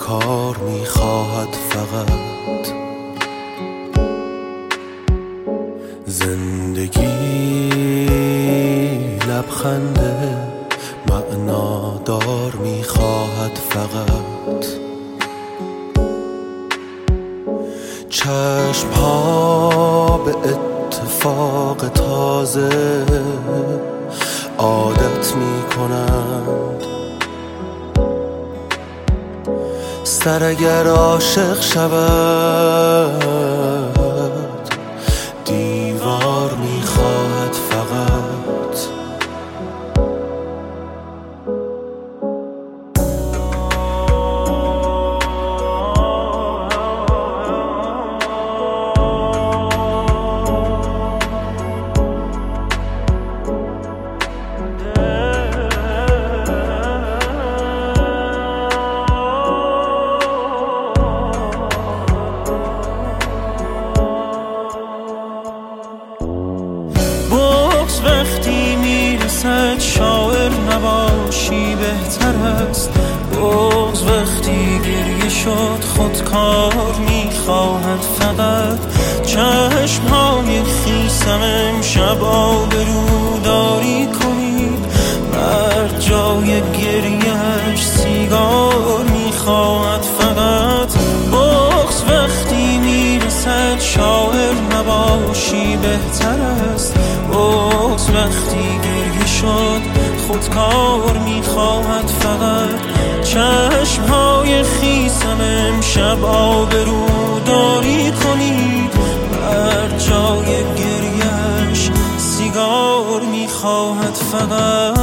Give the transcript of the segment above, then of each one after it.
کار میخواهد فقط زندگی لبخنده معنادار میخواهد فقط چشم‌ها به اتفاق تازه عادت میکنند سر اگر عاشق شود دیوار میخواهد فقط وقتی میرسد شاعر نباشی بهتر است بغض وقتی گریه شد خودکار میخواهد فقط چشمهای خیسم امشب آبروداری کنید مرد جای گریهش سیگار میخواهد فقط بغض وقتی میرسد شاعر نباشی بهتر است بغض وقتی گریه شد خودکار میخواهد فقط چشمهای خیسم امشب آبروداری کنید بر جای گریهش سیگار میخواهد فقط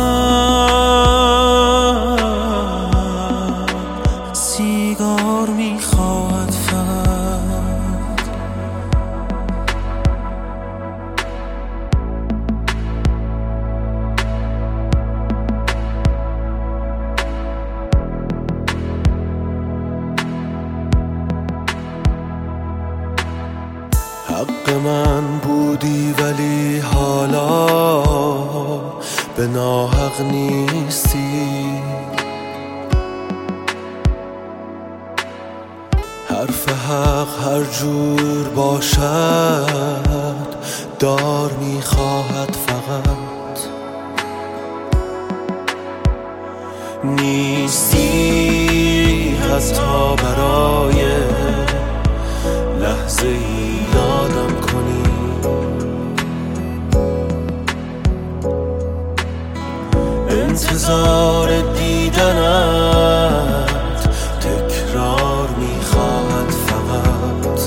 سیگار میخواهد فقط حق من بودی ولی حالا به ناحق نیستی حرف حق هر جور باشد دار میخواهد فقط نیستی حتی برای لحظه ای یادم کنی انتظار دیدنت تکرار میخواهد فقط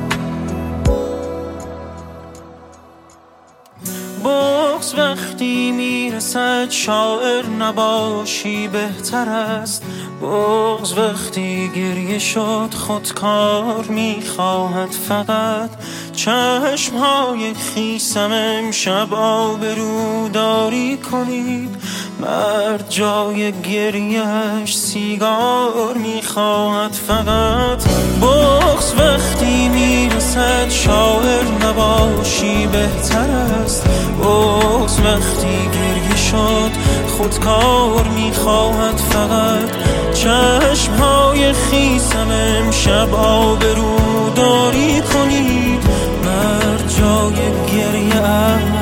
بغض وقتی میرسد شاعر نباشی بهتر است بغض وقتی گریه شد خودکار میخواهد فقط چشمهای خیسم امشب آبروداری کنید مرد جای گریهش سیگار میخواهد فقط بغض وقتی میرسد شاعر نباشی بهتر است بغض وقتی گریه شد خودکار میخواهد فقط چشمهای خیسم امشب آبروداری کنید مرد جای گریه